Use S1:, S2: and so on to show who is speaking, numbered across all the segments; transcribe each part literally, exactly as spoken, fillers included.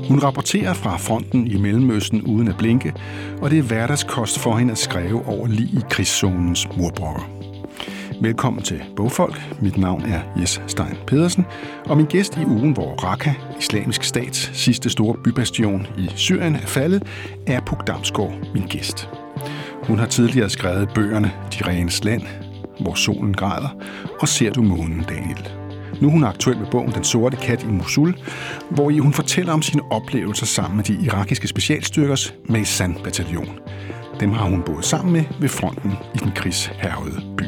S1: Hun rapporterer fra fronten i Mellemøsten uden at blinke, og det er hverdagskost for hende at skrive over lig i krigszonens murbrokker. Velkommen til Bogfolk. Mit navn er Jes Stein Pedersen, og min gæst i ugen, hvor Raqqa, Islamisk Stats sidste store bybastion i Syrien, er faldet, er Puk Damsgård, min gæst. Hun har tidligere skrevet bøgerne De Renes Land, Hvor solen græder, og Ser du månen, Daniel. Nu er hun aktuel med bogen Den Sorte Kat i Mosul, hvor hun fortæller om sine oplevelser sammen med de irakiske specialstyrkers Maysan-bataljon. Dem har hun boet sammen med ved fronten i den krigshærgede by.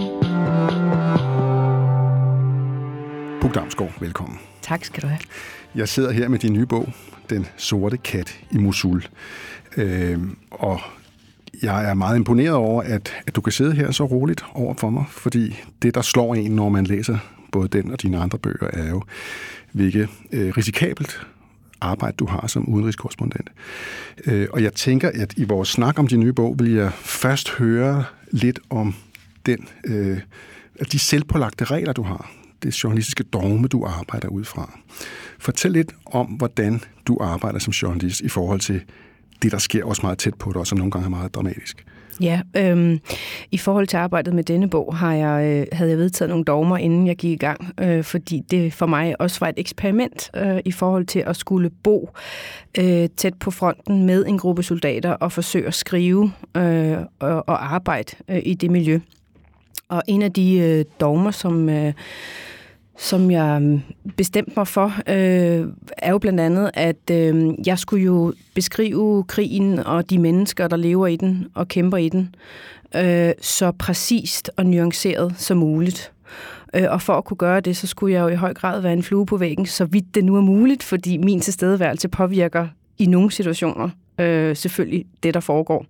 S1: Puk Damsgård, velkommen.
S2: Tak skal du have.
S1: Jeg sidder her med din nye bog, Den Sorte Kat i Mosul. Øh, og jeg er meget imponeret over, at, at du kan sidde her så roligt over for mig, fordi det, der slår en, når man læser både den og dine andre bøger, er jo, hvilket øh, risikabelt arbejde du har som udenrigskorrespondent. Øh, og jeg tænker, at i vores snak om din nye bog, vil jeg først høre lidt om den, øh, de selvpålagte regler, du har. Det journalistiske dogme, du arbejder ud fra. Fortæl lidt om, hvordan du arbejder som journalist i forhold til det, der sker også meget tæt på dig, og som nogle gange er meget dramatisk.
S2: Ja, øhm, i forhold til arbejdet med denne bog, har jeg, øh, havde jeg vedtaget nogle dogmer, inden jeg gik i gang, øh, fordi det for mig også var et eksperiment øh, i forhold til at skulle bo øh, tæt på fronten med en gruppe soldater og forsøge at skrive øh, og, og arbejde øh, i det miljø. Og en af de øh, dogmer, som... Øh, som jeg bestemte mig for, øh, er jo blandt andet, at øh, jeg skulle jo beskrive krigen og de mennesker, der lever i den og kæmper i den, øh, så præcist og nuanceret som muligt. Øh, og for at kunne gøre det, så skulle jeg jo i høj grad være en flue på væggen, så vidt det nu er muligt, fordi min tilstedeværelse påvirker i nogle situationer øh, selvfølgelig det, der foregår.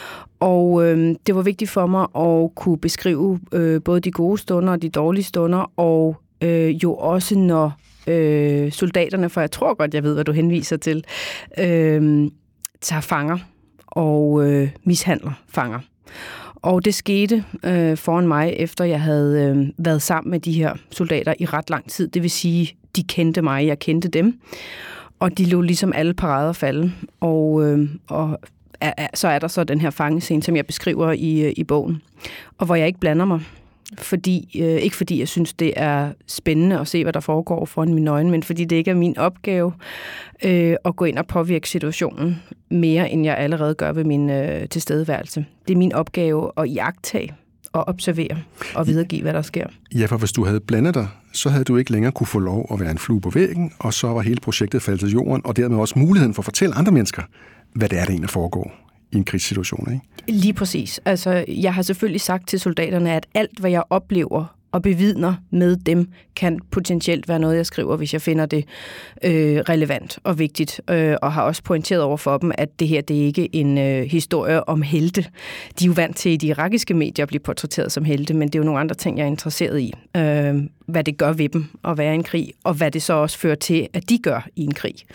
S2: Og øh, det var vigtigt for mig at kunne beskrive øh, både de gode stunder og de dårlige stunder, og Øh, jo også når øh, soldaterne, for jeg tror godt, jeg ved, hvad du henviser til, øh, tager fanger og øh, mishandler fanger. Og det skete øh, foran mig, efter jeg havde øh, været sammen med de her soldater i ret lang tid. Det vil sige, de kendte mig, jeg kendte dem. Og de lå ligesom alle parader falde. Og, øh, og er, er, så er der så den her fangescene, som jeg beskriver i, i bogen. Og hvor jeg ikke blander mig. Fordi, øh, ikke fordi jeg synes, det er spændende at se, hvad der foregår foran mine øjne, men fordi det ikke er min opgave øh, at gå ind og påvirke situationen mere, end jeg allerede gør ved min øh, tilstedeværelse. Det er min opgave at iagttage og observere og videregive, hvad der sker. Ja,
S1: for hvis du havde blandet dig, så havde du ikke længere kunne få lov at være en flue på væggen, og så var hele projektet faldet til jorden, og dermed også muligheden for at fortælle andre mennesker, hvad det er, der egentlig foregår i en krigssituation, ikke?
S2: Lige præcis. Altså, jeg har selvfølgelig sagt til soldaterne, at alt, hvad jeg oplever og bevidner med dem, kan potentielt være noget, jeg skriver, hvis jeg finder det øh, relevant og vigtigt. Øh, og har også pointeret over for dem, at det her, det er ikke en øh, historie om helte. De er jo vant til i de irakiske medier at blive portrætteret som helte, men det er jo nogle andre ting, jeg er interesseret i. Øh, hvad det gør ved dem at være i en krig, og hvad det så også fører til, at de gør i en krig.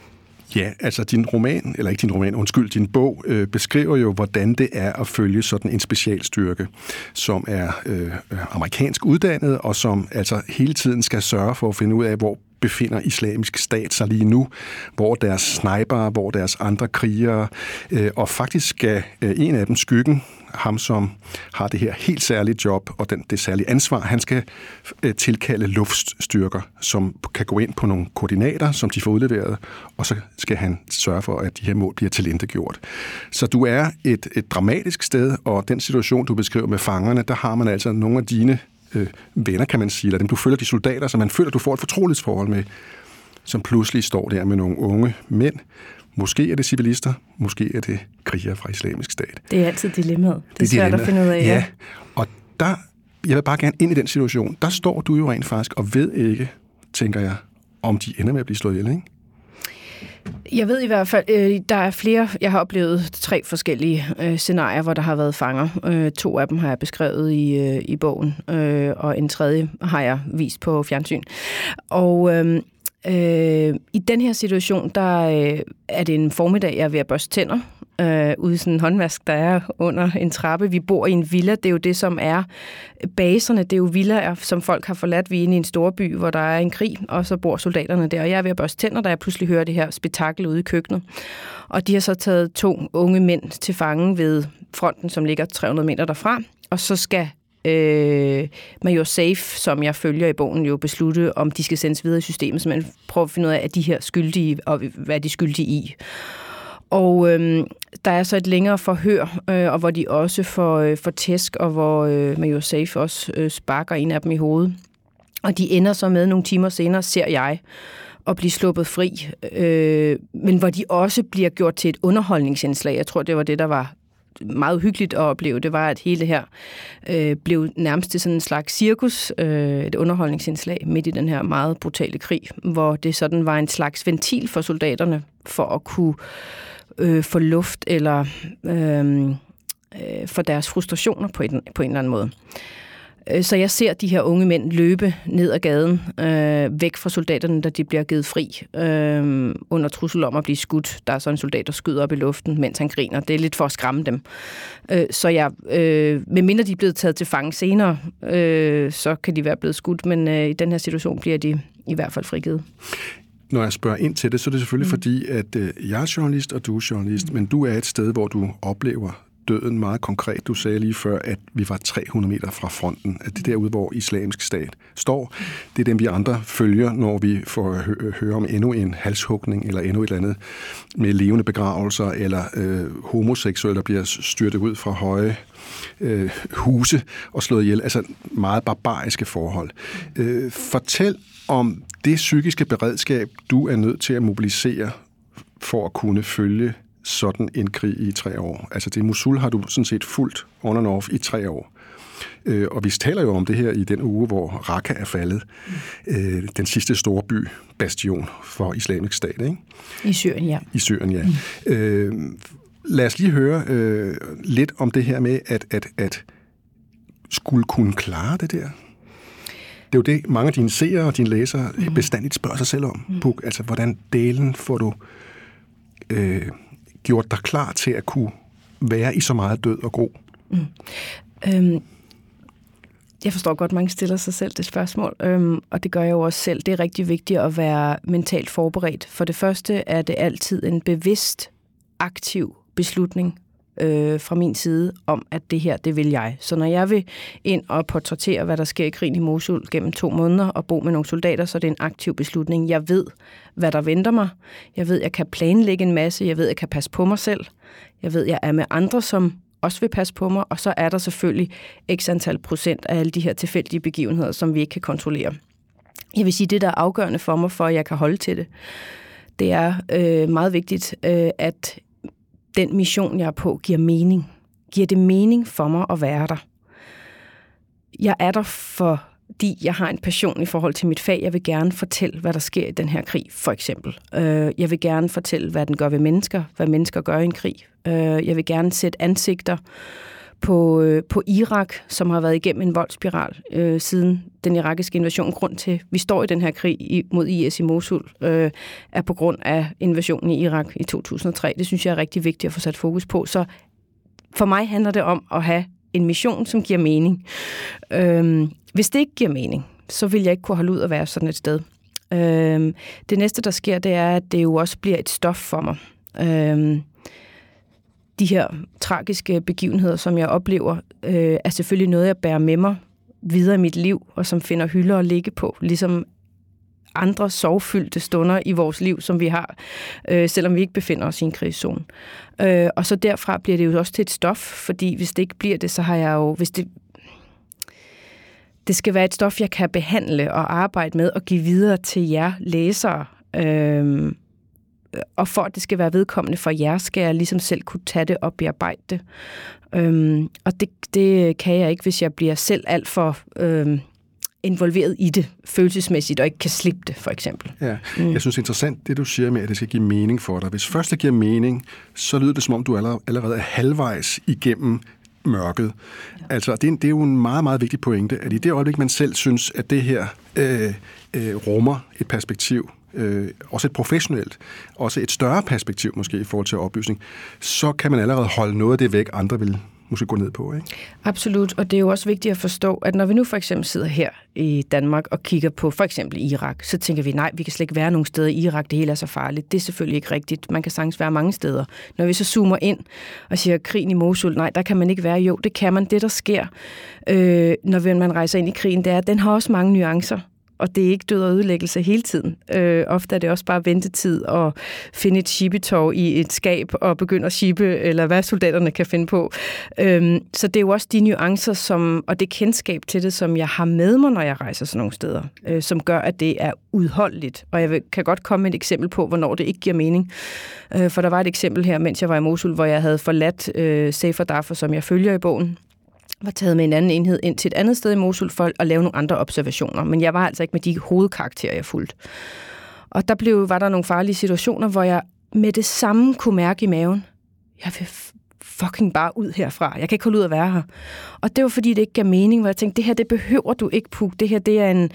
S1: Ja, altså din roman, eller ikke din roman, undskyld, din bog øh, beskriver jo, hvordan det er at følge sådan en specialstyrke, som er øh, amerikansk uddannet, og som altså hele tiden skal sørge for at finde ud af, hvor befinder Islamisk Stat sig lige nu, hvor deres snipere, hvor deres andre krigere, øh, og faktisk skal øh, en af dem, Skyggen, ham som har det her helt særlige job og den, det særlige ansvar, han skal øh, tilkalde luftstyrker, som kan gå ind på nogle koordinater, som de får udleveret, og så skal han sørge for, at de her mål bliver tilintetgjort. Så du er et, et dramatisk sted, og den situation, du beskriver med fangerne, der har man altså nogle af dine øh, venner, kan man sige, eller dem du følger, de soldater, som man føler, du får et fortrolighedsforhold med, som pludselig står der med nogle unge mænd. Måske er det civilister, måske er det krigere fra Islamisk Stat.
S2: Det er altid dilemmaet. Det er, det er svært dilemma. At finde ud af.
S1: Ja, og der, jeg vil bare gerne ind i den situation, der står du jo rent faktisk og ved ikke, tænker jeg, om de ender med at blive slået ihjel, ikke?
S2: Jeg ved i hvert fald, øh, der er flere, jeg har oplevet tre forskellige øh, scenarier, hvor der har været fanger. Øh, to af dem har jeg beskrevet i, øh, i bogen, øh, og en tredje har jeg vist på fjernsyn. Og øh, øh, i den her situation, der øh, er det en formiddag, jeg er ved at børste tænder, øh, ude i sådan en håndvask, der er under en trappe. Vi bor i en villa. Det er jo det, som er baserne. Det er jo villaer, som folk har forladt. Vi er inde i en storby, hvor der er en krig, og så bor soldaterne der. Og jeg er ved at børste tænder, da jeg pludselig hører det her spektakel ude i køkkenet. Og de har så taget to unge mænd til fange ved fronten, som ligger tre hundrede meter derfra. Og så skal Øh, Major Safe, som jeg følger i bogen, jo beslutte, om de skal sendes videre i systemet, så man prøver at finde ud af, at de her skyldige, og hvad er de skyldige i. Og øh, der er så et længere forhør, øh, og hvor de også får, øh, får tæsk, og hvor øh, Major Safe også øh, sparker en af dem i hovedet. Og de ender så med nogle timer senere, ser jeg, at blive sluppet fri, øh, men hvor de også bliver gjort til et underholdningsindslag. Jeg tror, det var det, der var meget uhyggeligt at opleve. Det var, at hele her øh, blev nærmest til sådan en slags cirkus, øh, et underholdningsindslag midt i den her meget brutale krig, hvor det sådan var en slags ventil for soldaterne for at kunne øh, få luft eller øh, øh, for deres frustrationer på en, på en eller anden måde. Så jeg ser de her unge mænd løbe ned ad gaden, øh, væk fra soldaterne, da de bliver givet fri, øh, under trussel om at blive skudt. Der er så en soldat, der skyder op i luften, mens han griner. Det er lidt for at skræmme dem. Øh, så jeg, øh, medmindre de er blevet taget til fange senere, øh, så kan de være blevet skudt, men øh, i den her situation bliver de i hvert fald frigivet.
S1: Når jeg spørger ind til det, så er det selvfølgelig mm. fordi, at øh, jeg er journalist, og du er journalist, mm. men du er et sted, hvor du oplever døden meget konkret. Du sagde lige før, at vi var tre hundrede meter fra fronten. At det derude, hvor Islamisk Stat står, det er dem, vi andre følger, når vi får hø- høre om endnu en halshugning, eller endnu et eller andet med levende begravelser, eller øh, homoseksuelle, der bliver styrtet ud fra høje øh, huse og slået ihjel. Altså meget barbariske forhold. Øh, fortæl om det psykiske beredskab, du er nødt til at mobilisere for at kunne følge sådan en krig i tre år. Altså det Mosul har du sådan set fuldt on and off i tre år. Øh, og vi taler jo om det her i den uge, hvor Raqqa er faldet. Mm. Øh, den sidste store by, bastion for Islamisk Stat, ikke?
S2: I Syrien, ja.
S1: I Syrien, ja. Mm. Øh, lad os lige høre øh, lidt om det her med, at, at, at skulle kunne klare det der. Det er jo det, mange af dine seere og dine læsere mm. bestandigt spørger sig selv om. Mm. Puk, altså, hvordan delen får du øh, gjort dig klar til at kunne være i så meget død og gro?
S2: Mm. Øhm, jeg forstår godt, mange stiller sig selv det spørgsmål, øhm, og det gør jeg jo også selv. Det er rigtig vigtigt at være mentalt forberedt. For det første er det altid en bevidst, aktiv beslutning øh, fra min side om, at det her, det vil jeg. Så når jeg vil ind og portrættere, hvad der sker i krigen i Mosul gennem to måneder og bo med nogle soldater, så er det en aktiv beslutning. Jeg ved, hvad der venter mig. Jeg ved, jeg kan planlægge en masse. Jeg ved, jeg kan passe på mig selv. Jeg ved, jeg er med andre, som også vil passe på mig. Og så er der selvfølgelig x antal procent af alle de her tilfældige begivenheder, som vi ikke kan kontrollere. Jeg vil sige, det, der er afgørende for mig, for at jeg kan holde til det, det er øh, meget vigtigt, øh, at den mission, jeg er på, giver mening. Giver det mening for mig at være der? Jeg er der, fordi jeg har en passion i forhold til mit fag. Jeg vil gerne fortælle, hvad der sker i den her krig, for eksempel. Jeg vil gerne fortælle, hvad den gør ved mennesker, hvad mennesker gør i en krig. Jeg vil gerne sætte ansigter på, på Irak, som har været igennem en voldsspiral øh, siden den irakiske invasion. Grund til, at vi står i den her krig i, mod I S i Mosul, øh, er på grund af invasionen i Irak i to tusind og tre. Det synes jeg er rigtig vigtigt at få sat fokus på. Så for mig handler det om at have en mission, som giver mening. Øh, hvis det ikke giver mening, så vil jeg ikke kunne holde ud at være sådan et sted. Øh, det næste, der sker, det er, at det jo også bliver et stof for mig. Øh, De her tragiske begivenheder, som jeg oplever, øh, er selvfølgelig noget, jeg bærer med mig videre i mit liv, og som finder hylder at ligge på, ligesom andre sorgfyldte stunder i vores liv, som vi har, øh, selvom vi ikke befinder os i en krigszone. Øh, og så derfra bliver det jo også til et stof, fordi hvis det ikke bliver det, så har jeg jo... Hvis det, det skal være et stof, jeg kan behandle og arbejde med og give videre til jer læsere. Øh, Og for at det skal være vedkommende for jer, skal jeg ligesom selv kunne tage det og bearbejde det. Øhm, og det, det kan jeg ikke, hvis jeg bliver selv alt for øhm, involveret i det følelsesmæssigt, og ikke kan slippe det, for eksempel.
S1: Ja, mm. Jeg synes det er interessant, det du siger med, at det skal give mening for dig. Hvis først det giver mening, så lyder det som om, du allerede er halvvejs igennem mørket. Ja. Altså, det er, det er jo en meget, meget vigtig pointe, at i det øjeblik, man selv synes, at det her øh, øh, rummer et perspektiv, øh, også et professionelt, også et større perspektiv måske i forhold til oplysning, så kan man allerede holde noget af det væk, andre vil måske gå ned på, ikke?
S2: Absolut, og det er jo også vigtigt at forstå, at når vi nu for eksempel sidder her i Danmark og kigger på for eksempel Irak, så tænker vi, nej, vi kan slet ikke være nogen steder i Irak, det hele er så farligt. Det er selvfølgelig ikke rigtigt. Man kan sagtens være mange steder. Når vi så zoomer ind og siger, krigen i Mosul, nej, der kan man ikke være. Jo, det kan man. Det, der sker, øh, når man rejser ind i krigen, det er, at den har også mange nuancer. Og det er ikke død og ødelæggelse hele tiden. Øh, ofte er det også bare ventetid at finde et shippetov i et skab og begynde at shippe, eller hvad soldaterne kan finde på. Øh, så det er jo også de nuancer, som, og det kendskab til det, som jeg har med mig, når jeg rejser sådan nogle steder, øh, som gør, at det er udholdeligt. Og jeg vil, kan godt komme med et eksempel på, hvornår det ikke giver mening. Øh, for der var et eksempel her, mens jeg var i Mosul, hvor jeg havde forladt øh, Safer Darfur, som jeg følger i bogen, var taget med en anden enhed ind til et andet sted i Mosul for at lave nogle andre observationer. Men jeg var altså ikke med de hovedkarakterer, jeg fulgte. Og der blev, var der nogle farlige situationer, hvor jeg med det samme kunne mærke i maven, jeg vil fucking bare ud herfra. Jeg kan ikke holde ud at være her. Og det var fordi, det ikke gav mening, hvor jeg tænkte, det her, det behøver du ikke, Puk. Det her, det er en...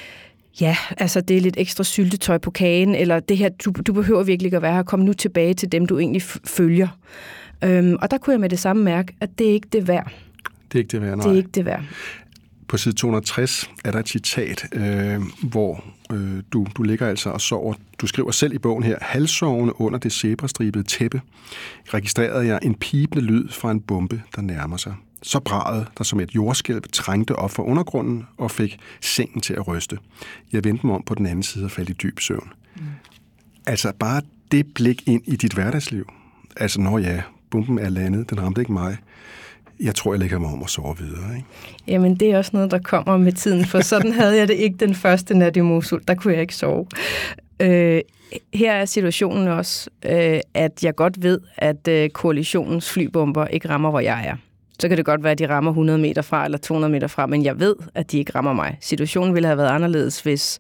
S2: Ja, altså det er lidt ekstra syltetøj på kagen, eller det her, du, du behøver virkelig ikke at være her. Kom nu tilbage til dem, du egentlig følger. Øhm, og der kunne jeg med det samme mærke, at det er ikke det værd.
S1: Det er ikke det værd, nej.
S2: Det er ikke det værd.
S1: På side to hundrede og tres er der et citat, øh, hvor øh, du, du ligger altså og sover. Du skriver selv i bogen her, halvsovende under det zebrastribede tæppe, registrerede jeg en pibende lyd fra en bombe, der nærmer sig. Så bragede der som et jordskælv trængte op fra undergrunden og fik sengen til at ryste. Jeg vendte mig om på den anden side og faldt i dyb søvn. Mm. Altså bare det blik ind i dit hverdagsliv. Altså, når ja, bomben er landet, den ramte ikke mig. Jeg tror, jeg lægger mig om og sover videre, ikke? Jamen,
S2: det er også noget, der kommer med tiden, for sådan havde jeg det ikke den første nat i Mosul. Der kunne jeg ikke sove. Øh, her er situationen også, øh, at jeg godt ved, at øh, koalitionens flybomber ikke rammer, hvor jeg er. Så kan det godt være, at de rammer hundrede meter fra eller to hundrede meter fra, men jeg ved, at de ikke rammer mig. Situationen ville have været anderledes, hvis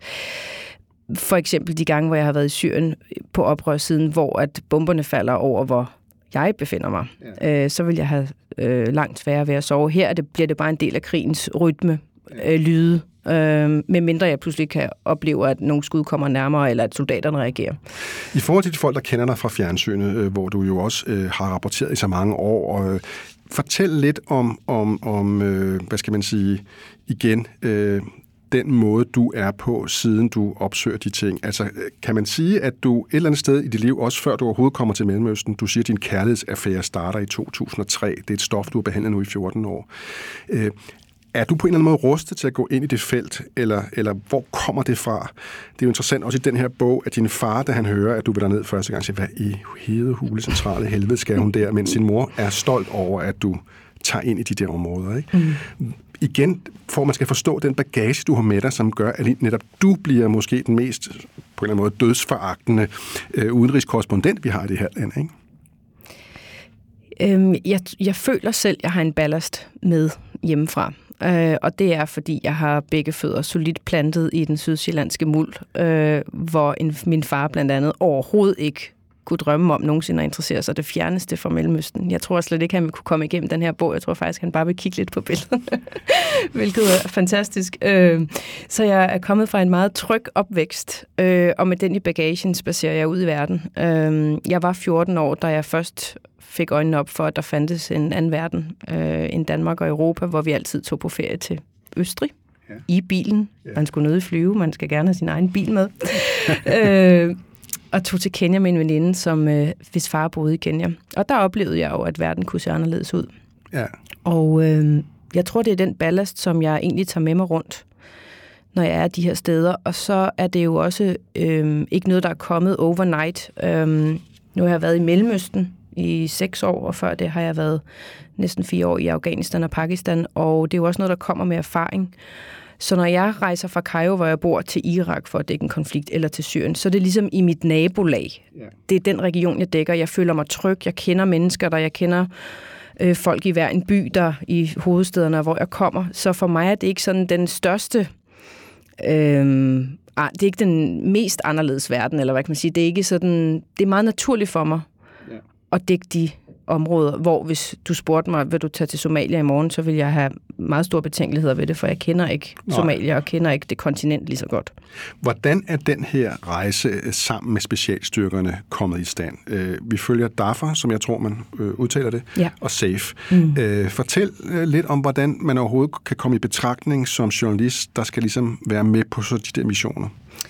S2: for eksempel de gange, hvor jeg har været i Syrien på oprørssiden, hvor at bomberne falder over, hvor jeg befinder mig, ja. øh, så vil jeg have øh, langt sværere ved at sove. Her er det, bliver det bare en del af krigens rytme, øh, lyde, øh, medmindre jeg pludselig kan opleve, at nogle skud kommer nærmere, eller at soldaterne reagerer.
S1: I forhold til de folk, der kender dig fra fjernsynet, øh, hvor du jo også øh, har rapporteret i så mange år, og øh, fortæl lidt om, om, om øh, hvad skal man sige, igen, øh, den måde, du er på, siden du opsøger de ting. Altså, kan man sige, at du et eller andet sted i dit liv, også før du overhovedet kommer til Mellemøsten, du siger, at din kærlighedsaffære starter i to tusind og tre. Det er et stof, du har behandlet nu i fjorten år. Øh, er du på en eller anden måde rustet til at gå ind i det felt, eller, eller hvor kommer det fra? Det er jo interessant også i den her bog, at din far, da han hører, at du vil derned første gang, siger, hvad i hedehule centrale helvede skal hun der, mens sin mor er stolt over, at du tager ind i de der områder, ikke? Mm. Igen, for man skal forstå den bagage, du har med dig, som gør, at netop du bliver måske den mest, på en eller anden måde, dødsforagtende øh, udenrigskorrespondent, vi har i det her land, ikke?
S2: Øhm, jeg, jeg føler selv, at jeg har en ballast med hjemmefra. Øh, og det er, fordi jeg har begge fødder solidt plantet i den sydsjællandske muld, øh, hvor en, min far blandt andet overhovedet ikke kunne drømme om nogensinde at interessere sig det fjerneste fra Mellemøsten. Jeg tror slet ikke, han ville kunne komme igennem den her bog. Jeg tror faktisk, han bare vil kigge lidt på billederne, hvilket er fantastisk. Så jeg er kommet fra en meget tryg opvækst, og med den i bagagen spacerer jeg ud i verden. Jeg var fjorten år, da jeg først fik øjnene op for, at der fandtes en anden verden end Danmark og Europa, hvor vi altid tog på ferie til Østrig. Ja. I bilen. Man skulle nødig flyve, man skal gerne have sin egen bil med. øh, og tog til Kenya med en veninde, som øh, hvis far boede i Kenya. Og der oplevede jeg jo, at verden kunne se anderledes ud.
S1: Ja.
S2: Og øh, jeg tror, det er den ballast, som jeg egentlig tager med mig rundt, når jeg er de her steder. Og så er det jo også øh, ikke noget, der er kommet overnight. Øh, nu har jeg været i Mellemøsten i seks år, og før det har jeg været næsten fire år i Afghanistan og Pakistan. Og det er jo også noget, der kommer med erfaring. Så når jeg rejser fra Kairo, hvor jeg bor, til Irak for at dække en konflikt, eller til Syrien, så er det ligesom i mit nabolag. Yeah. Det er den region, jeg dækker. Jeg føler mig tryg. Jeg kender mennesker der. Jeg kender øh, folk i hver en by der i hovedstederne, hvor jeg kommer. Så for mig er det ikke sådan den største... Øh, det er ikke den mest anderledes verden, eller hvad kan man sige. Det er ikke sådan... Det er meget naturligt for mig yeah. at dække de områder, hvor hvis du spurgte mig, vil du tage til Somalia i morgen, så vil jeg have meget store betænkeligheder ved det, for jeg kender ikke Somalia og kender ikke det kontinent lige så godt. Hvordan
S1: er den her rejse sammen med specialstyrkerne kommet i stand? Vi følger D A F A, som jeg tror, man udtaler det, ja. og SAFE. Mm. Fortæl lidt om, hvordan man overhovedet kan komme i betragtning som journalist, der skal ligesom være med på så de der missioner.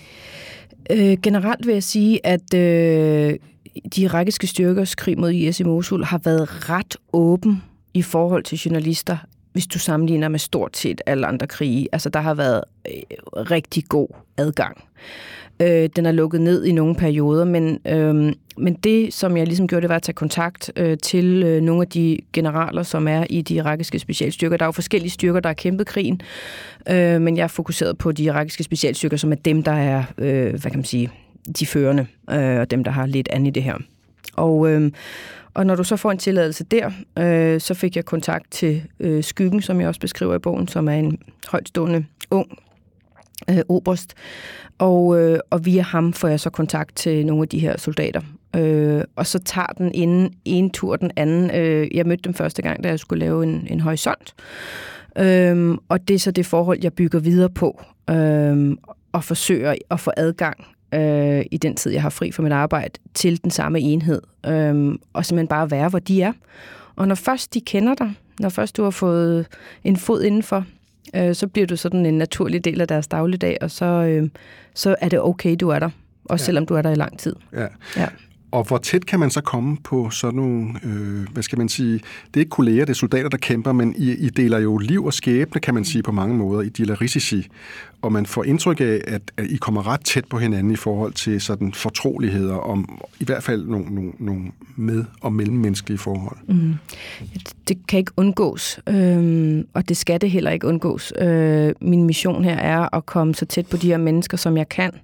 S2: Øh, generelt vil jeg sige, at øh, de irakiske styrkers krig mod I S i Mosul har været ret åben i forhold til journalister, hvis du sammenligner med stort set alle andre krige. Altså, der har været øh, rigtig god adgang. Øh, den er lukket ned i nogle perioder, men, øh, men det, som jeg ligesom gjorde, det var at tage kontakt øh, til øh, nogle af de generaler, som er i de irakiske specialstyrker. Der er jo forskellige styrker, der har kæmpet krigen, øh, men jeg er fokuseret på de irakiske specialstyrker, som er dem, der er, øh, hvad kan man sige, de førende, øh, og dem, der har lidt andet i det her. Og, øh, og når du så får en tilladelse der, øh, så fik jeg kontakt til øh, Skyggen, som jeg også beskriver i bogen, som er en højtstående ung øh, oberst. Og, øh, og via ham får jeg så kontakt til nogle af de her soldater. Øh, og så tager den inden en tur den anden. Øh, jeg mødte dem første gang, da jeg skulle lave en, en horisont. Øh, og det er så det forhold, jeg bygger videre på. Øh, og forsøger at få adgang øh, i den tid, jeg har fri fra mit arbejde, til den samme enhed. Øh, og simpelthen bare være, hvor de er. Og når først de kender dig, når først du har fået en fod indenfor, øh, så bliver du sådan en naturlig del af deres dagligdag, og så, øh, så er det okay, du er der. Også ja. Selvom du er der i lang tid.
S1: Ja. Ja. Og hvor tæt kan man så komme på sådan nogle, øh, hvad skal man sige, det er ikke kolleger, det er soldater, der kæmper, men I, I deler jo liv og skæbne, kan man sige, på mange måder. I deler risici, og man får indtryk af, at, at I kommer ret tæt på hinanden i forhold til sådan fortroligheder om i hvert fald nogle, nogle, nogle med- og mellemmenneskelige forhold. Mm.
S2: Det kan ikke undgås, øh, og det skal det heller ikke undgås. Øh, min mission her er at komme så tæt på de her mennesker, som jeg kan.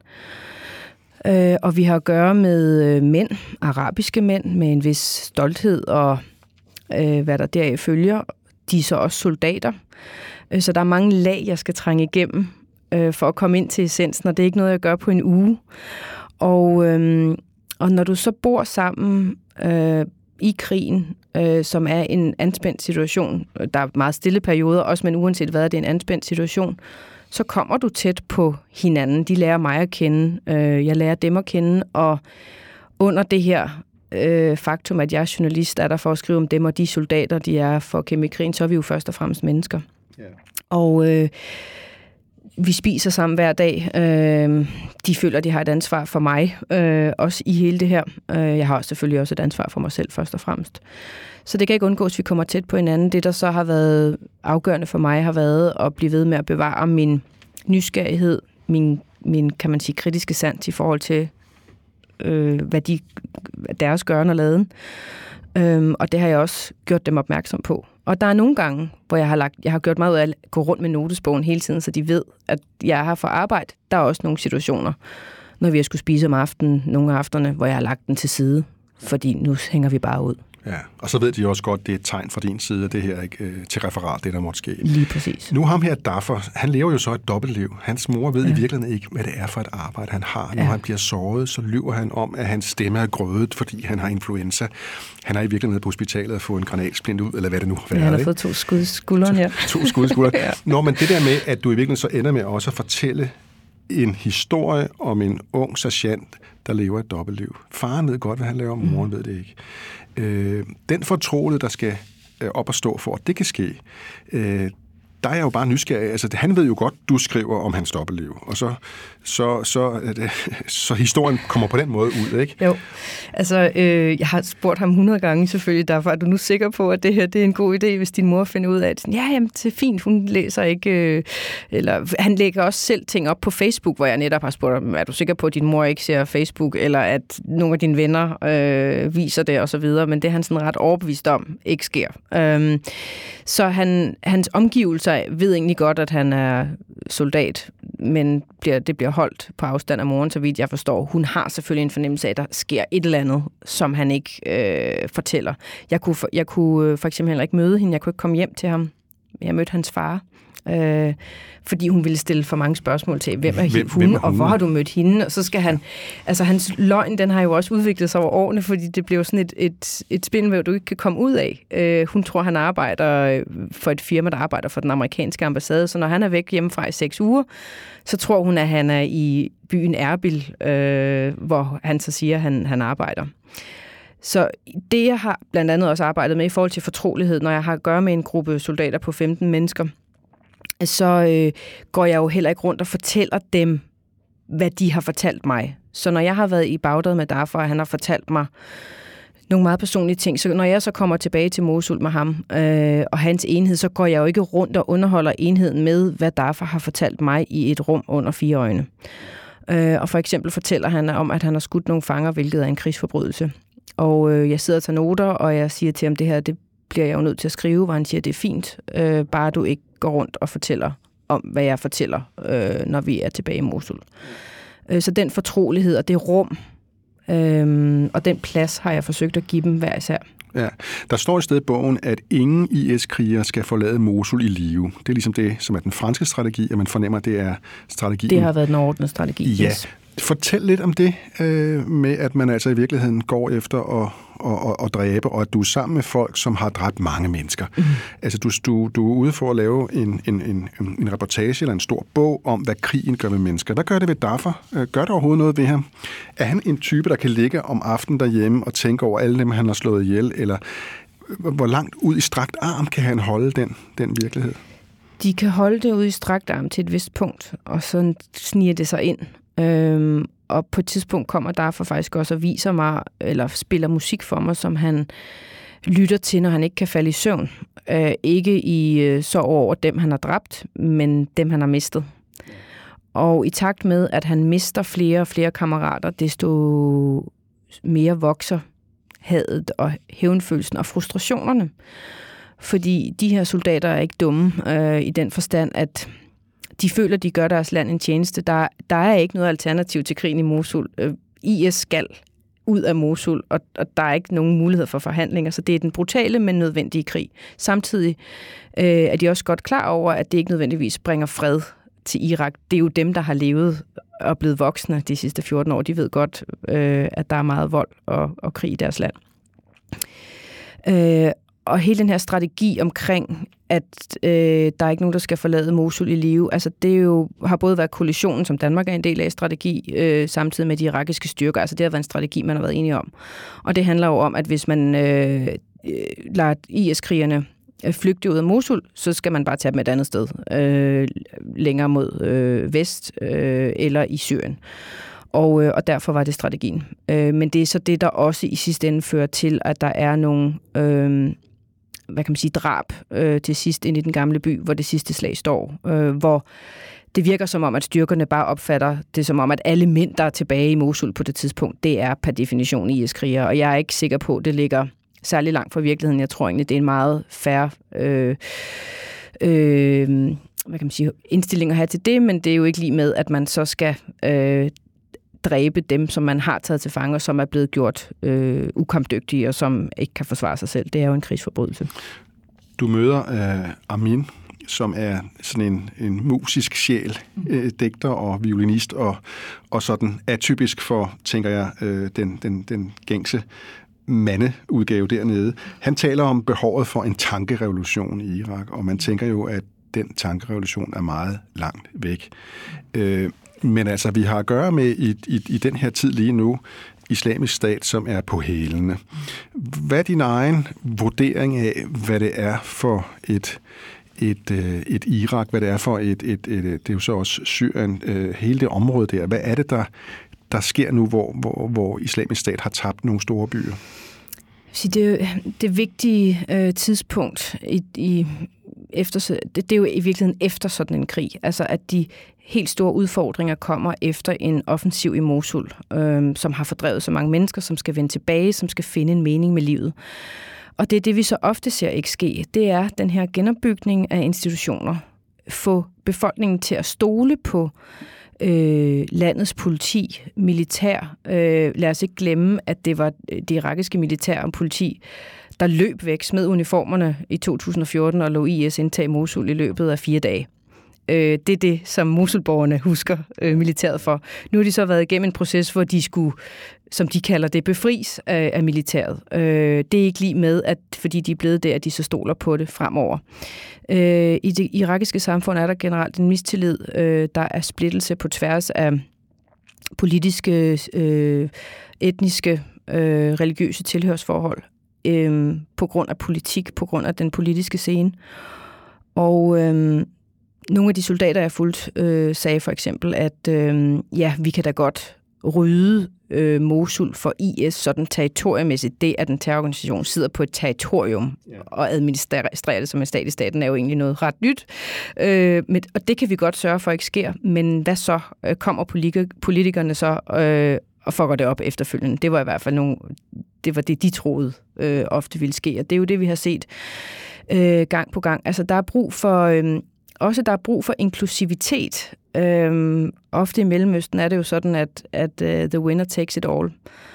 S2: Øh, og vi har at gøre med øh, mænd, arabiske mænd, med en vis stolthed og øh, hvad der deraf følger. De er så også soldater. Øh, så der er mange lag, jeg skal trænge igennem øh, for at komme ind til essensen, og det er ikke noget, jeg gør på en uge. Og, øh, og når du så bor sammen øh, i krigen, øh, som er en anspændt situation, der er meget stille perioder, også men uanset hvad, det er en anspændt situation, så kommer du tæt på hinanden. De lærer mig at kende, øh, jeg lærer dem at kende, og under det her øh, faktum, at jeg er journalist, er der for at skrive om dem og de soldater, de er for at kæmpe i krigen, så er vi jo først og fremmest mennesker. Yeah. Og øh, vi spiser sammen hver dag. Øh, de føler, de har et ansvar for mig, øh, også i hele det her. Øh, jeg har selvfølgelig også et ansvar for mig selv, først og fremmest. Så det kan ikke undgås, at vi kommer tæt på hinanden. Det, der så har været afgørende for mig, har været at blive ved med at bevare min nysgerrighed, min, min kan man sige, kritiske sans i forhold til, øh, hvad de, deres gøren og laden. Øhm, og det har jeg også gjort dem opmærksom på. Og der er nogle gange, hvor jeg har, lagt, jeg har gjort meget ud af at gå rundt med notesbogen hele tiden, så de ved, at jeg er her for arbejde. Der er også nogle situationer, når vi har skulle spise om aftenen, nogle af aftenerne, hvor jeg har lagt den til side, fordi nu hænger vi bare ud.
S1: Ja, og så ved de også godt, det er et tegn fra din side, at det her ikke øh, til referat, det der måtte ske.
S2: Lige præcis.
S1: Nu ham her, D A F A, han lever jo så et dobbeltliv. Hans mor ved ja. i virkeligheden ikke, hvad det er for et arbejde, han har. Når ja. han bliver såret, så lyver han om, at hans stemme er grødet, fordi han har influenza. Han har i virkeligheden på hospitalet at få en granatsplint ud, eller hvad det nu er.
S2: Ja, han har fået to skud i skulderen, ja.
S1: To, to skud i skulderen. ja. Nå, men det der med, at du i virkeligheden så ender med også at fortælle en historie om en ung sergeant, der lever et dobbeltliv. Faren ved godt, hvad han laver, moren ved det ikke. Øh, den fortrolige, der skal øh, op og stå for, at det kan ske, øh, der er jeg jo bare nysgerrig. Altså, han ved jo godt, du skriver om hans dobbeltliv, og så, så, så, øh, så historien kommer på den måde ud, ikke?
S2: Jo, altså, øh, jeg har spurgt ham hundrede gange selvfølgelig, derfor er du nu sikker på, at det her det er en god idé, hvis din mor finder ud af, at ja, jamen, det er fint, hun læser ikke, øh, eller han lægger også selv ting op på Facebook, hvor jeg netop har spurgt ham, er du sikker på, at din mor ikke ser Facebook, eller at nogle af dine venner øh, viser det, og så videre, men det er han sådan ret overbevist om, ikke sker. Øh, så han, hans omgivelser ved egentlig godt, at han er soldat, men bliver, det bliver holdt på afstand af moren, så vidt jeg forstår. Hun har selvfølgelig en fornemmelse af, at der sker et eller andet, som han ikke øh, fortæller. Jeg kunne, for, jeg kunne for eksempel heller ikke møde hende. Jeg kunne ikke komme hjem til ham. Jeg mødte hans far, Øh, fordi hun ville stille for mange spørgsmål til, hvem er
S1: hvem,
S2: hun,
S1: hvem er
S2: og
S1: hun?
S2: hvor har du mødt hende? Og så skal han, altså hans løgn, den har jo også udviklet sig over årene, fordi det bliver sådan et, et, et spindelvæv, du ikke kan komme ud af. Øh, hun tror, han arbejder for et firma, der arbejder for den amerikanske ambassade, så når han er væk hjemmefra i seks uger, så tror hun, at han er i byen Erbil, øh, hvor han så siger, at han, han arbejder. Så det, jeg har blandt andet også arbejdet med i forhold til fortrolighed, når jeg har at gøre med en gruppe soldater på femten mennesker, så øh, går jeg jo heller ikke rundt og fortæller dem, hvad de har fortalt mig. Så når jeg har været i Bagdad med Darfur, og han har fortalt mig nogle meget personlige ting, så når jeg så kommer tilbage til Mosul med ham øh, og hans enhed, så går jeg jo ikke rundt og underholder enheden med, hvad Darfur har fortalt mig i et rum under fire øjne. Øh, og for eksempel fortæller han om, at han har skudt nogle fanger, hvilket er en krigsforbrydelse. Og øh, jeg sidder og tager noter, og jeg siger til ham, det her, det bliver jeg jo nødt til at skrive, hvor han siger, det er fint, øh, bare du ikke går rundt og fortæller om, hvad jeg fortæller, øh, når vi er tilbage i Mosul. Øh, så den fortrolighed og det rum, øh, og den plads har jeg forsøgt at give dem hver især.
S1: Ja, der står i stedet i bogen, at ingen I S-krigere skal forlade Mosul i live. Det er ligesom det, som er den franske strategi, at man fornemmer, at det er strategien.
S2: Det har været den overordnede strategi.
S1: Ja.
S2: Yes.
S1: Fortæl lidt om det, øh, med at man altså i virkeligheden går efter at, at, at, at dræbe, og at du er sammen med folk, som har dræbt mange mennesker. Mm. Altså du, du, du er ude for at lave en, en, en, en reportage eller en stor bog om, hvad krigen gør med mennesker. Hvad gør det ved Darfur? Gør det overhovedet noget ved ham? Er han en type, der kan ligge om aftenen derhjemme og tænke over alle dem, han har slået ihjel, eller hvor langt ud i strakt arm kan han holde den, den virkelighed?
S2: De kan holde det ud i strakt arm til et vist punkt, og så sniger det sig ind. Øhm, og på et tidspunkt kommer Darfur faktisk også og viser mig, eller spiller musik for mig, som han lytter til, når han ikke kan falde i søvn. Øh, ikke i øh, sorg over dem, han har dræbt, men dem, han har mistet. Og i takt med, at han mister flere og flere kammerater, desto mere vokser hadet og hævnfølelsen og frustrationerne. Fordi de her soldater er ikke dumme øh, i den forstand, at de føler, de gør deres land en tjeneste. Der, der er ikke noget alternativ til krigen i Mosul. I S skal ud af Mosul, og, og der er ikke nogen mulighed for forhandlinger, så det er den brutale, men nødvendige krig. Samtidig øh, er de også godt klar over, at det ikke nødvendigvis bringer fred til Irak. Det er jo dem, der har levet og blevet voksne de sidste fjorten år. De ved godt, øh, at der er meget vold og, og krig i deres land. Øh, Og hele den her strategi omkring, at øh, der er ikke nogen, der skal forlade Mosul i live, altså det er jo, har både været koalitionen, som Danmark er en del af strategi, øh, samtidig med de irakiske styrker. Altså det har været en strategi, man har været enige om. Og det handler jo om, at hvis man øh, lader I S-krigerne flygte ud af Mosul, så skal man bare tage dem et andet sted, øh, længere mod øh, vest øh, eller i Syrien. Og, øh, og derfor var det strategien. Øh, men det er så det, der også i sidste ende fører til, at der er nogle øh, hvad kan man sige, drab øh, til sidst ind i den gamle by, hvor det sidste slag står. Øh, hvor det virker som om, at styrkerne bare opfatter det som om, at alle mænd, der er tilbage i Mosul på det tidspunkt, det er per definition I S-krigere. Og jeg er ikke sikker på, at det ligger særlig langt fra virkeligheden. Jeg tror egentlig, det er en meget fair øh, øh, hvad kan man sige, indstilling at have til det, men det er jo ikke lige med, at man så skal øh, dræbe dem, som man har taget til fange, og som er blevet gjort øh, ukampdygtige, og som ikke kan forsvare sig selv. Det er jo en krigsforbrydelse.
S1: Du møder uh, Amin, som er sådan en, en musisk sjæl, øh, digter og violinist, og, og sådan atypisk for, tænker jeg, øh, den, den, den gængse mandeudgave dernede. Han taler om behovet for en tankerevolution i Irak, og man tænker jo, at den tankerevolution er meget langt væk. Øh, men altså, vi har at gøre med i, i, i den her tid lige nu, Islamisk Stat, som er på hælene. Hvad er din egen vurdering af, hvad det er for et, et, et Irak, hvad det er for et, et, et, et det er jo så også Syrien, hele det område der. Hvad er det, der, der sker nu, hvor, hvor, hvor Islamisk Stat har tabt nogle store byer?
S2: Det, det vigtige øh, tidspunkt i, i efter, det, det er jo i virkeligheden efter sådan en krig. Altså at de helt store udfordringer kommer efter en offensiv i Mosul, øh, som har fordrevet så mange mennesker, som skal vende tilbage, som skal finde en mening med livet. Og det er det, vi så ofte ser ikke ske. Det er den her genopbygning af institutioner. Få befolkningen til at stole på øh, landets politi, militær. Øh, lad os ikke glemme, at det var det irakiske militær og politi, der løb væk, smed uniformerne i to tusind og fjorten og lå I S indtage Mosul i løbet af fire dage. Øh, det er det, som Mosul-borgerne husker øh, militæret for. Nu har de så været igennem en proces, hvor de skulle, som de kalder det, befries af, af militæret. Øh, det er ikke lige med, at fordi de er blevet der, at de så stoler på det fremover. Øh, I det irakiske samfund er der generelt en mistillid. Øh, der er splittelse på tværs af politiske, øh, etniske, øh, religiøse tilhørsforhold øh, på grund af politik, på grund af den politiske scene. Og øh, nogle af de soldater, jeg fulgt, øh, sagde for eksempel, at øh, ja, vi kan da godt rydde øh, Mosul for I S, sådan territoriemæssigt. Det, at en terrororganisation sidder på et territorium ja. og administrerer det som en stat i staten, er jo egentlig noget ret nyt. Øh, men, og det kan vi godt sørge for ikke sker, men hvad så? Øh, kommer politikerne så øh, og fucker det op efterfølgende? Det var i hvert fald nogle, det var det, de troede øh, ofte ville ske, og det er jo det, vi har set øh, gang på gang. Altså, der er brug for... Øh, Også der er brug for inklusivitet. Øhm, ofte i Mellemøsten er det jo sådan, at, at uh, the winner takes it all.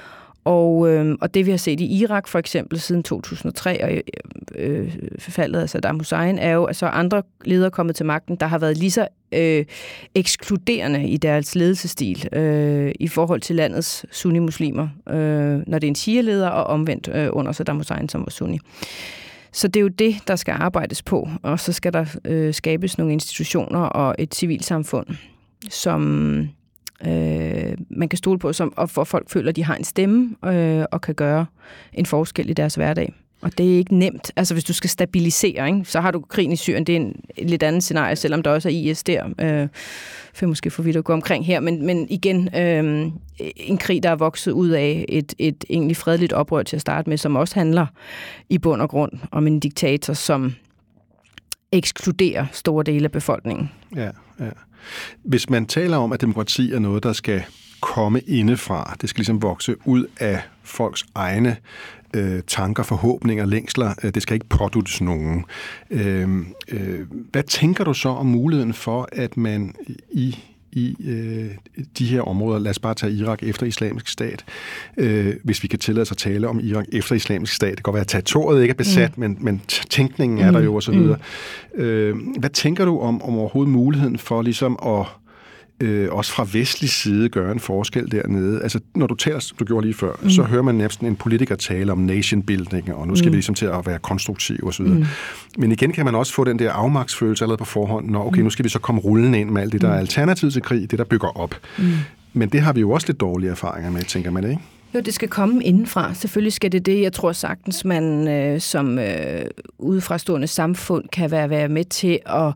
S2: Og, øhm, og det vi har set i Irak for eksempel siden to tusind og tre og øh, faldet af Saddam Hussein, er jo, at så andre ledere kommet til magten, der har været lige så øh, ekskluderende i deres ledelsesstil øh, i forhold til landets sunni-muslimer, øh, når det er en shia-leder, og omvendt øh, under Saddam Hussein, som var sunni. Så det er jo det, der skal arbejdes på, og så skal der øh, skabes nogle institutioner og et civilsamfund, som øh, man kan stole på, som, og hvor folk føler, at de har en stemme øh, og kan gøre en forskel i deres hverdag. Og det er ikke nemt. Altså hvis du skal stabilisere, ikke? Så har du krigen i Syrien, det er en et lidt andet scenarie, selvom der også er I S der. Øh, for måske for vidt at gå omkring her, men, men igen, øh, en krig, der er vokset ud af et, et egentlig fredeligt oprør til at starte med, som også handler i bund og grund om en diktator, som ekskluderer store dele af befolkningen.
S1: Ja, ja. Hvis man taler om, at demokrati er noget, der skal komme indefra, det skal ligesom vokse ud af folks egne øh, tanker, forhåbninger, længsler, det skal ikke påduttes nogen. Øh, øh, hvad tænker du så om muligheden for, at man i i øh, de her områder, lad os bare tage Irak efter Islamisk Stat, øh, hvis vi kan tillade os at tale om Irak efter Islamisk Stat. Det kan godt være, at territoriet ikke er besat, mm. men, men tænkningen er der jo, og så videre. Mm. Øh, hvad tænker du om, om overhovedet muligheden for ligesom at øh, også fra vestlig side gøre en forskel dernede? Altså, når du taler, som du gjorde lige før, mm. så hører man næsten en politiker tale om nation building, og nu skal mm. vi ligesom til at være konstruktive og så videre. Mm. Men igen kan man også få den der afmagtsfølelse allerede på forhånd, når okay, nu skal vi så komme rullende ind med alt det, der er alternativ til krig, det der bygger op. Mm. Men det har vi jo også lidt dårlige erfaringer med, tænker man, ikke?
S2: Jo, det skal komme indenfra. Selvfølgelig skal det det. Jeg tror sagtens, man øh, som øh, udefrastående samfund kan være, være med til at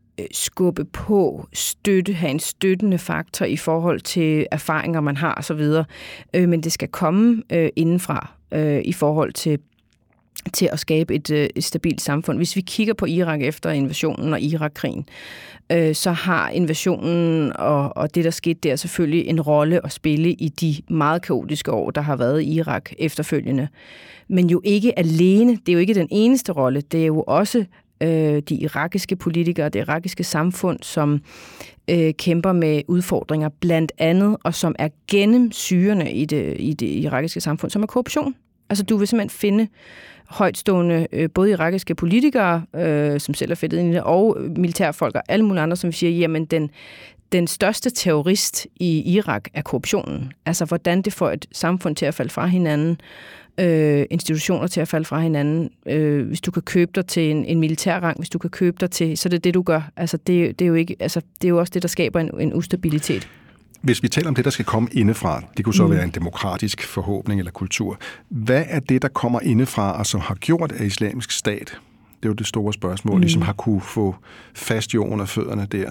S2: skubbe på, støtte, have en støttende faktor i forhold til erfaringer, man har osv. Øh, men det skal komme øh, indenfra øh, i forhold til, til at skabe et, øh, et stabilt samfund. Hvis vi kigger på Irak efter invasionen og Irakkrigen, øh, så har invasionen og, og det, der skete der, selvfølgelig en rolle at spille i de meget kaotiske år, der har været i Irak efterfølgende. Men jo ikke alene. Det er jo ikke den eneste rolle. Det er jo også de irakiske politikere, det irakiske samfund, som øh, kæmper med udfordringer blandt andet, og som er gennemsyrende i det, i det irakiske samfund, som er korruption. Altså du vil simpelthen finde højtstående, øh, både irakiske politikere, øh, som selv er fedtet ind i det, og militærfolk og alle mulige andre, som siger, jamen den, den største terrorist i Irak er korruptionen. Altså hvordan det får et samfund til at falde fra hinanden, Øh, institutioner til at falde fra hinanden. Øh, hvis du kan købe dig til en, en militærrang, hvis du kan købe dig til, så det er det, du gør. Altså, det, det, er jo ikke, altså, det er jo også det, der skaber en, en ustabilitet.
S1: Hvis vi taler om det, der skal komme indefra, det kunne så mm. være en demokratisk forhåbning eller kultur. Hvad er det, der kommer indefra, og som har gjort af Islamisk Stat? Det er jo det store spørgsmål, mm. ligesom har kunne få fast jord under fødderne der.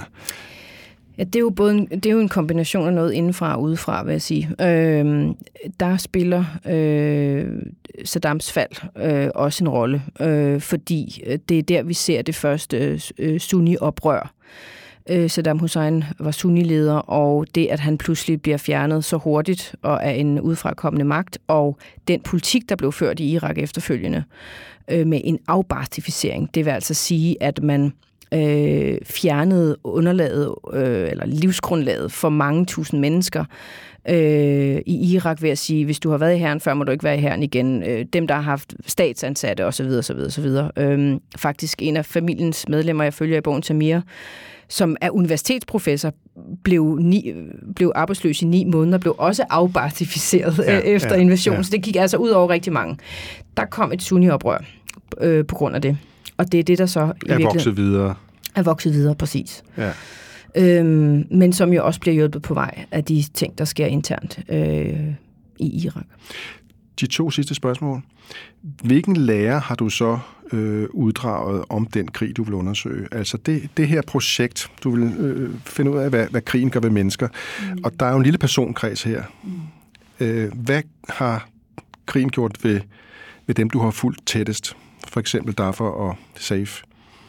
S2: Ja, det er jo både en, det er jo en kombination af noget indenfra og udefra, vil jeg sige. Øh, der spiller øh, Saddams fald øh, også en rolle, øh, fordi det er der, vi ser det første øh, sunni-oprør. Øh, Saddam Hussein var sunni-leder, og det, at han pludselig bliver fjernet så hurtigt og er en udefrakommende magt, og den politik, der blev ført i Irak efterfølgende, øh, med en afbastificering, det vil altså sige, at man øh, fjernede underlaget, øh, eller livsgrundlaget for mange tusind mennesker øh, i Irak, ved at sige, hvis du har været i hæren før, må du ikke være i hæren igen. Øh, dem, der har haft statsansatte osv. osv., osv. Øh, faktisk en af familiens medlemmer, jeg følger i bogen, Samir, som er universitetsprofessor, blev, ni, blev arbejdsløs i ni måneder, blev også afbartificeret ja, efter ja, invasionen. Ja. Så det gik altså ud over rigtig mange. Der kom et sunni-oprør øh, på grund af det. Og det er det, der så i
S1: er vokset videre.
S2: Er vokset videre, præcis.
S1: Ja.
S2: Øhm, men som jo også bliver hjulpet på vej af de ting, der sker internt øh, i Irak.
S1: De to sidste spørgsmål. Hvilken lære har du så øh, uddraget om den krig, du vil undersøge? Altså det, det her projekt, du vil øh, finde ud af, hvad, hvad krigen gør ved mennesker. Mm. Og der er jo en lille personkreds her. Mm. Øh, hvad har krigen gjort ved, ved dem, du har fulgt tættest? For eksempel Darfur og Saif.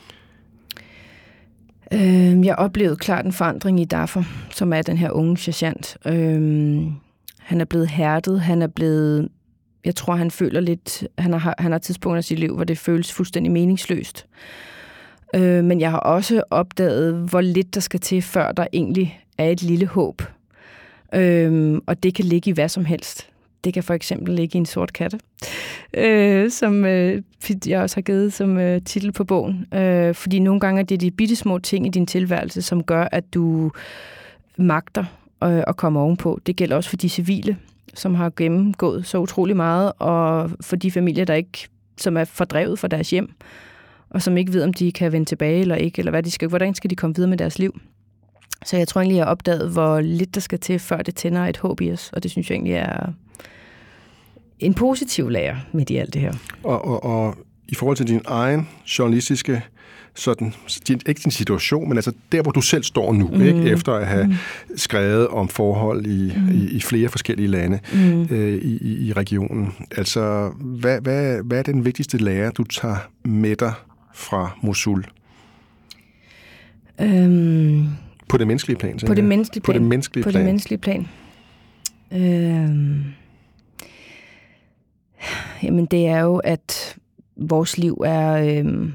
S2: Øh, jeg oplevede klart en forandring i Darfur, som er den her unge sergeant. Øh, han er blevet hærdet, han er blevet... Jeg tror, han føler lidt... Han har, han har tidspunkter i sit liv, hvor det føles fuldstændig meningsløst. Øh, men jeg har også opdaget, hvor lidt der skal til, før der egentlig er et lille håb. Øh, og det kan ligge i hvad som helst. Det kan for eksempel ligge i en sort katte, øh, som øh, jeg også har givet som øh, titel på bogen. Øh, fordi nogle gange er det de bittesmå ting i din tilværelse, som gør, at du magter øh, at komme ovenpå. Det gælder også for de civile, som har gennemgået så utrolig meget, og for de familier, der ikke, som er fordrevet fra deres hjem, og som ikke ved, om de kan vende tilbage eller ikke, eller hvad de skal, hvordan skal de komme videre med deres liv. Så jeg tror egentlig, jeg har opdaget, hvor lidt der skal til, før det tænder et håb i os, og det synes jeg egentlig er en positiv lære midt i alt det her.
S1: Og, og, og i forhold til din egen journalistiske, sådan, din, ikke din situation, men altså der, hvor du selv står nu, mm. ikke? Efter at have mm. skrevet om forhold i, mm. i, i flere forskellige lande mm. øh, i, i regionen. Altså, hvad, hvad, hvad er den vigtigste lære, du tager med dig fra Mosul?
S2: Øhm,
S1: på det menneskelige plan?
S2: På det menneskelige plan.
S1: På det menneskelige
S2: på
S1: plan.
S2: Det menneskelige plan. Øhm, jamen, det er jo, at vores liv er øhm,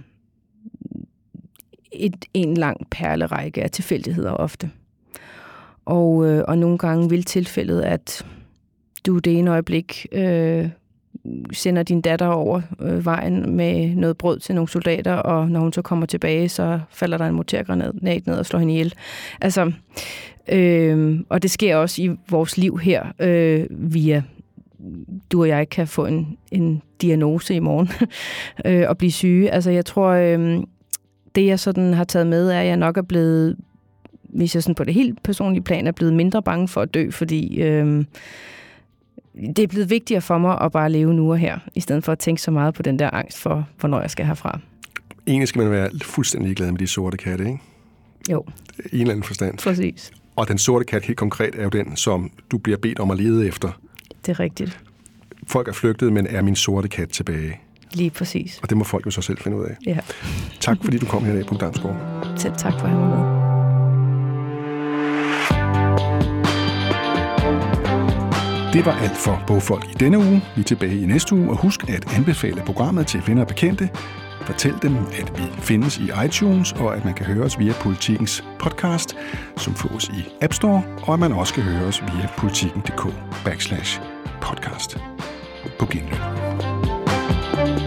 S2: et, en lang perlerække af tilfældigheder ofte. Og, øh, og nogle gange vil tilfældet, at du det ene øjeblik øh, sender din datter over øh, vejen med noget brød til nogle soldater, og når hun så kommer tilbage, så falder der en mortergranat ned og slår hende ihjel. Altså, øh, og det sker også i vores liv her, øh, via du og jeg kan få en, en diagnose i morgen øh, og blive syge. Altså, jeg tror, øh, det jeg sådan har taget med, er, at jeg nok er blevet, hvis jeg sådan på det helt personlige plan, er blevet mindre bange for at dø, fordi øh, det er blevet vigtigere for mig at bare leve nu og her, i stedet for at tænke så meget på den der angst for, hvornår jeg skal herfra.
S1: Egentlig skal man være fuldstændig glad med de sorte katte, ikke?
S2: Jo.
S1: I en eller anden forstand.
S2: Præcis.
S1: Og den sorte kat helt konkret er jo den, som du bliver bedt om at lede efter.
S2: Det er rigtigt.
S1: Folk er flygtet, men er min sorte kat tilbage?
S2: Lige præcis.
S1: Og det må folk jo så selv finde ud af.
S2: Ja.
S1: Tak fordi du kom her i dag, Puk Damsgaard.
S2: Selv tak for at have mig med.
S1: Det var alt for Bogfolk i denne uge. Vi er tilbage i næste uge, og husk at anbefale programmet til venner og bekendte. Fortæl dem, at vi findes i iTunes, og at man kan høre os via Politikens podcast, som fås i App Store, og at man også kan høre os via politiken punktum d k backslash podcast. På genlyd.